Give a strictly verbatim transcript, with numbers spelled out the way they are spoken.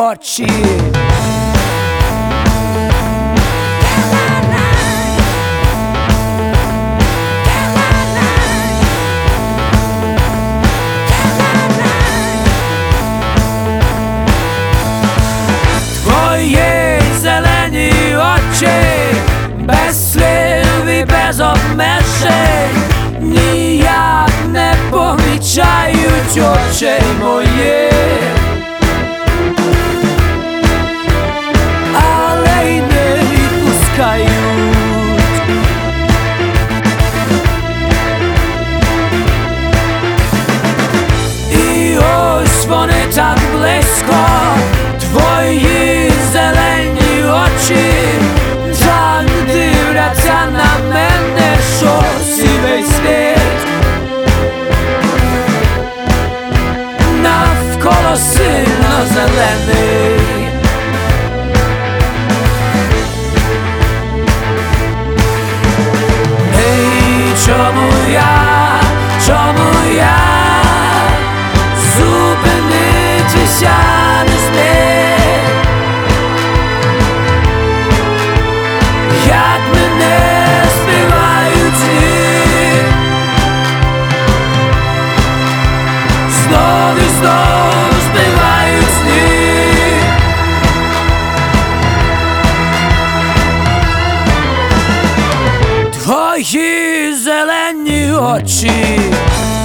очі. Твої зелені очі, без слів і без обмежень, ніяк не помічають очей моїх, але й не відпускають. І ось вони так близько, твої зелені очі, так дивляться на мене, що сивий світ навколо сильно зелений. Ей, чому я, чому я зупинитися не зміг? Як мене збивають сни, знов і знов збивають сни. Твої зелені очі,